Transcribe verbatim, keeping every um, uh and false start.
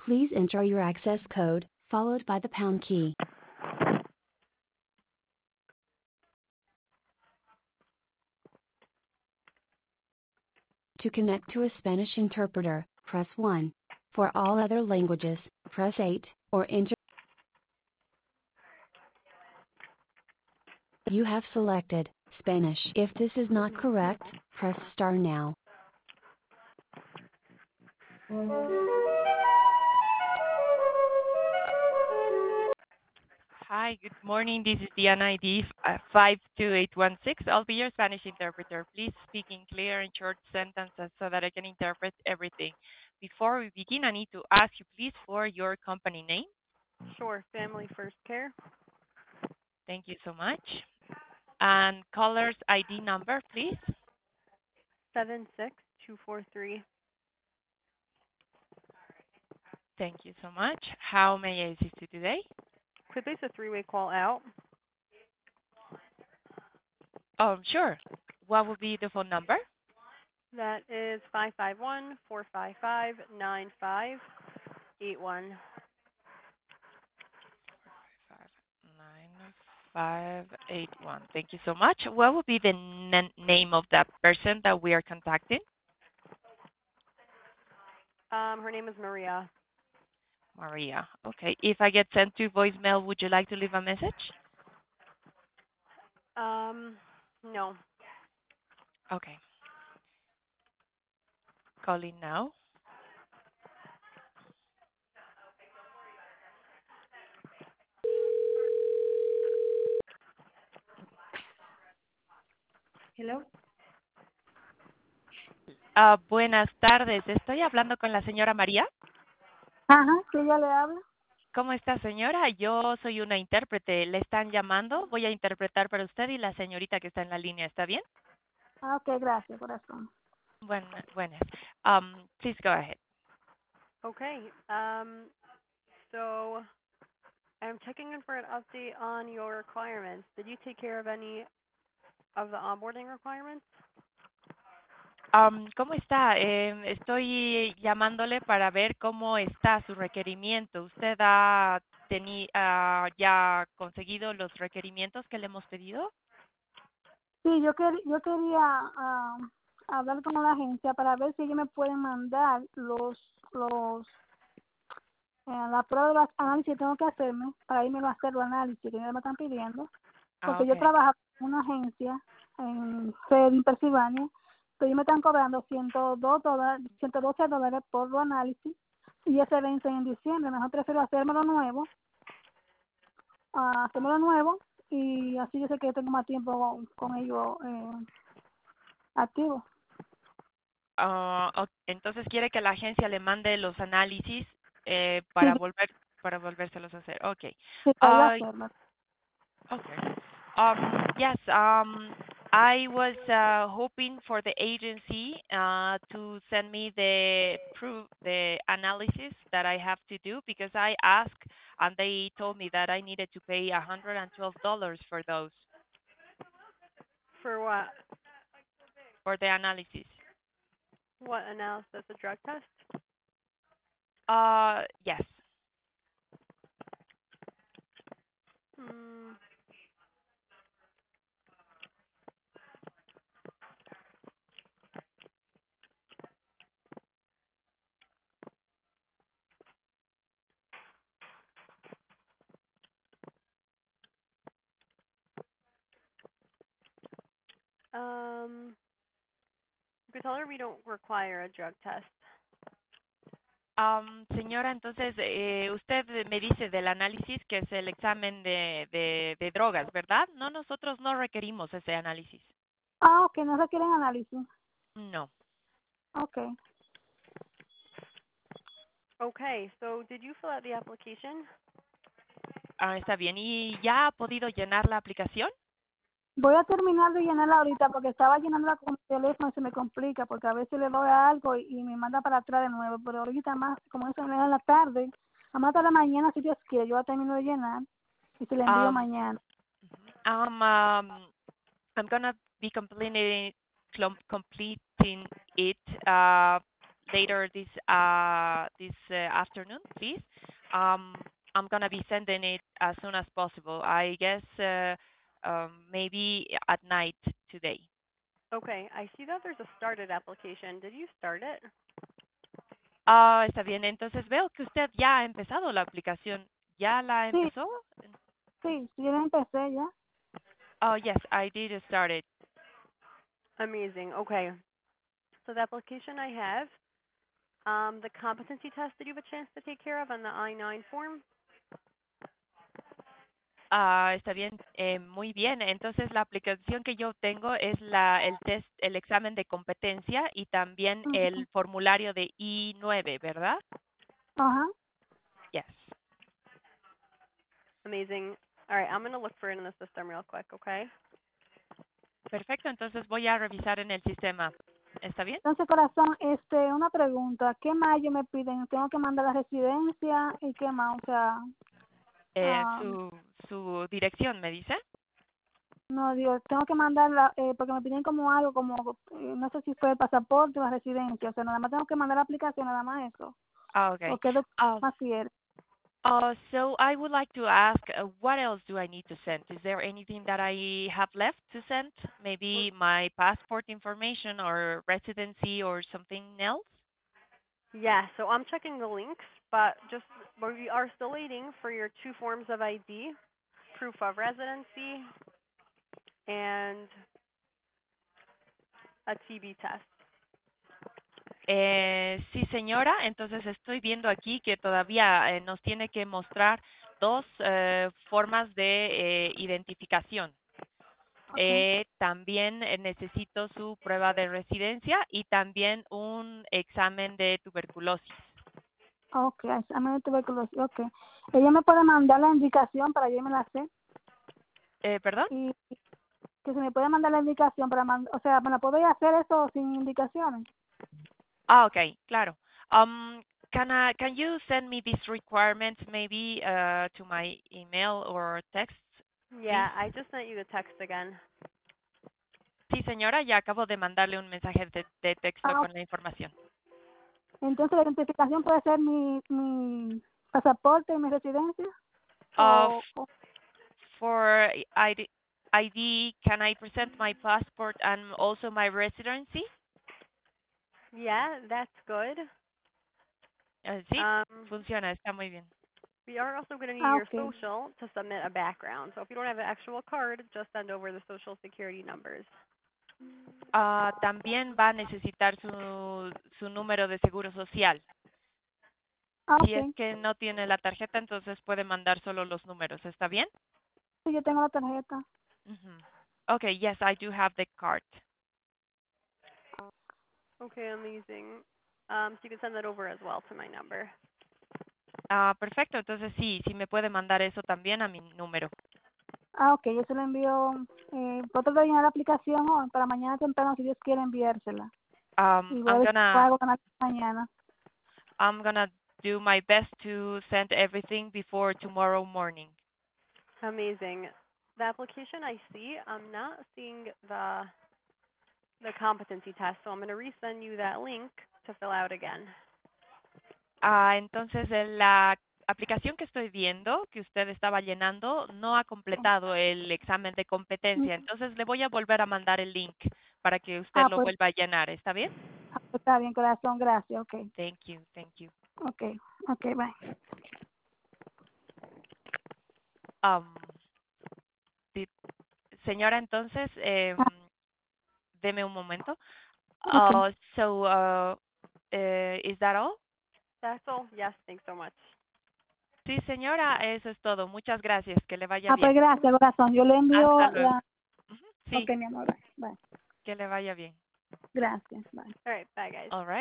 Please enter your access code, followed by the pound key. To connect to a Spanish interpreter, press one. For all other languages, press eight, or enter. You have selected Spanish. If this is not correct, press star now. Hi, good morning. This is the N I D uh, five two eight one six. I'll be your Spanish interpreter. Please speak in clear and short sentences so that I can interpret everything. Before we begin, I need to ask you, please, for your company name. Sure, Family First Care. Thank you so much. And caller's I D number, please. seven six two four three. Thank you so much. How may I assist you today? Could place a three-way call out? Oh, sure. What would be the phone number? That is five five one, four five five, nine five eight one. Five nine five eight one. Thank you so much. What would be the n- name of that person that we are contacting? Um, her name is Maria. Maria. Okay. If I get sent to voicemail, would you like to leave a message? Um, no. Okay. Calling now. Hello. Ah, buenas tardes. Estoy hablando con la señora María. Ajá, sí, ella le habla. ¿Cómo está, señora? Yo soy una intérprete. Le están llamando. Voy a interpretar para usted y la señorita que está en la línea. ¿Está bien? Ah, ok, gracias, corazón. Buenas. Buenas. Um, please go ahead. Okay. Um, so I'm checking in for an update on your requirements. Did you take care of any of the onboarding requirements? Um, ¿cómo está? Eh, estoy llamándole para ver cómo está su requerimiento. ¿Usted ha teni- ha ya conseguido los requerimientos que le hemos pedido? Sí, yo, quer, yo quería ah, hablar con la agencia para ver si ellos me pueden mandar los, los eh, la prueba de los análisis que tengo que hacerme para irme a hacer los análisis que ellos me están pidiendo. Ah, Porque yo okay. trabajo en una agencia en Freddy, Pensilvania, pero ellos me están cobrando ciento dos dólares, ciento doce dólares por los análisis y ese vence en diciembre. Mejor prefiero hacérmelo nuevo, uh, hacérmelo nuevo y así yo sé que tengo más tiempo con, con ellos eh, activos. Ah, ok. Entonces quiere que la agencia le mande los análisis eh, Sí, para volver para volvérselos a hacer. Okay. sí, para yo Uh, hacerlo. okay. Um, yes. Um, I was uh, hoping for the agency uh, to send me the proof, the analysis that I have to do because I asked and they told me that I needed to pay one hundred twelve dollars for those For what? for the analysis. What analysis? A drug test? Uh, yes. Hmm. Um, you could tell her we don't require a drug test. Um, señora, entonces eh, usted me dice del análisis que es el examen de, de, de drogas, ¿verdad? No, nosotros no requerimos ese análisis. Ah, ok, no requieren análisis. No. Ok. Okay, so did you fill out the application? Ah, está bien. ¿Y ya ha podido llenar la aplicación? Voy a terminar de llenarla ahorita porque estaba llenándola con mi teléfono y se me complica porque a veces le doy a algo y, y me manda para atrás de nuevo, pero ahorita más, como eso es en la tarde, a más tarde mañana si Dios quiere, yo la termino de llenar y se la envío Um, mañana. um, um, I'm gonna be completing, clum- completing it. Uh, later this uh, this uh, afternoon, please. Um, I'm gonna be sending it as soon as possible. I guess uh, um, maybe at night today. Okay, I see that there's a started application. Did you start it? Ah, está bien. Entonces veo que usted ya ha empezado la aplicación. ¿Ya la Sí, empezó? sí, sí, yo la empecé ya. Oh, yes, I did start it. Amazing. Okay. So the application I have, um, the competency test, did you have a chance to take care of on the I nine form? Ah, está bien, eh, muy bien. Entonces la aplicación que yo tengo es la, el test, el examen de competencia y también Ujú. el formulario de I nueve, ¿verdad? Ajá. Yes. Amazing. All right, I'm going to look for it in the system real quick, okay? Perfecto, entonces voy a revisar en el sistema. ¿Está bien? Entonces, corazón, este, una pregunta. ¿Qué más ellos me piden? ¿Tengo que mandar la residencia y qué más? O sea, Eh, ah, su, su dirección, ¿me dice? no, Dios, tengo que mandarla, eh, porque me piden como algo, como, eh, no sé si fue el pasaporte o la residencia. O sea, nada más tengo que mandar la aplicación, nada más eso. Ah, okay. ¿O qué documento Uh, más quiere? uh, so I would like to ask, uh, what else do I need to send? Is there anything that I have left to send? Maybe my passport information or residency or something else? Yeah, so I'm checking the links, but just we are still waiting for your two forms of I D, proof of residency, and a T B test. Eh, sí, señora. Entonces estoy viendo aquí que todavía eh, nos tiene que mostrar dos eh, formas de eh, identificación. Okay. Eh, también eh, necesito su prueba de residencia y también un examen de tuberculosis. Ok, examen de tuberculosis, ok. Ella me puede mandar la indicación para yo me la sé. Eh, ¿Perdón? Y que se me puede mandar la indicación para mandar, o sea, ¿me la puedo ir a hacer eso sin indicaciones? Ah, okay, claro. Um, can I, can you send me these requirements maybe uh, to my email or text, Yeah, please? I just sent you the text again. Sí, señora, ya acabo de mandarle un mensaje de, de texto Ah, con la información. entonces la identificación puede ser mi, mi pasaporte y mi residencia. Uh, O, o- for I D, I D, can I present my passport and also my residency? Yeah, that's good. Uh, sí, Um, funciona, está muy bien. we are also going to need ah, your ok. social to submit a background. So if you don't have an actual card, just send over the social security numbers. Ah, también va a necesitar su, su número de seguro social. Ah, Si es ok. que no tiene la tarjeta, entonces puede mandar solo los números. ¿Está bien? Sí, yo tengo la tarjeta. Mhm. Okay, yes, I do have the card. Okay, amazing. Um, so you can send that over as well to my number. Ah, perfecto. Entonces sí, sí me puede mandar eso también a mi número. Ah, ok, yo se la envío. Eh, trato de llenar la aplicación hoy para mañana temprano, si Dios quiere enviársela. Um, Y voy a I'm ver si gonna, puedo ganar mañana. I'm gonna do my best to send everything before tomorrow morning. Amazing. The application I see, I'm not seeing the the competency test, so I'm going to resend you that link to fill out again. Ah, entonces en la aplicación que estoy viendo, que usted estaba llenando, no ha completado el examen de competencia. Entonces le voy a volver a mandar el link para que usted Ah, lo pues vuelva a llenar. ¿Está bien? ah, pues está bien, corazón, gracias. Ok, Thank you, thank you. ok, ok, bye. Um, di- señora, entonces, eh, Ah, deme un momento. ok. Uh, so, uh, eh, is that all? That's all. Yes, thanks so much. Sí, señora, eso es todo. Muchas gracias. Que le vaya Ah, pues bien. gracias, corazón. Yo le Hasta envío luego. la... Ujú, Ok, sí, mi amor, bye. Bye. que le vaya bien. Gracias, bye. All right, bye guys. All right.